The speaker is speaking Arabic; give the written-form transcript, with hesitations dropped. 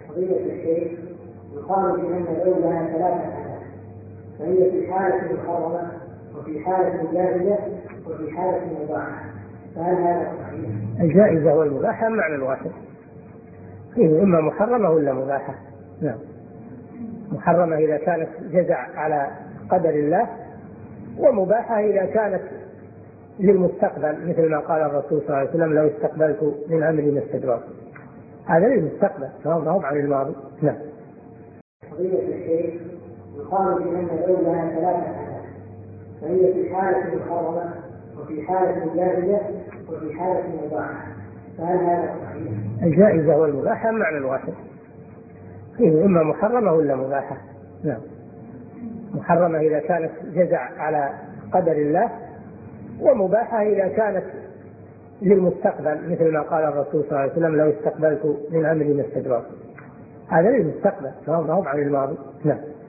فضيلة الشيخ، يقال بأن زوجها 3 حالات، فهي في حالة محرمة وفي حالة جائزة وفي حالة مباحة، فهل هذا صحيح؟ الجائزة والمباحة معنى واحد، فيه إما محرمة ولا مباحة. نعم، محرمة إذا كانت جزع على قدر الله، ومباحة إذا كانت للمستقبل، مثل ما قال الرسول صلى الله عليه وسلم: لو استقبلت من أمري ما استدبرت. هذا للمستقبل، فهم عن الماضي. نعم. فضيلة الشيخ، يقال بأن زوجها 3 حالات، فهي في حالة محرمة وفي حالة جائزة وفي حالة مباحة، فهل هذا صحيح؟ الجائزة والمباحة معنى واحد، فيه إما محرمة ولا مباحة. نعم، محرمة إذا كانت جزع على قدر الله، ومباحة إذا كانت للمستقبل، مثل ما قال الرسول صلى الله عليه وسلم: لو استقبلت من أمري ما استدبرت. هذا للمستقبل، فهم عن الماضي. نعم.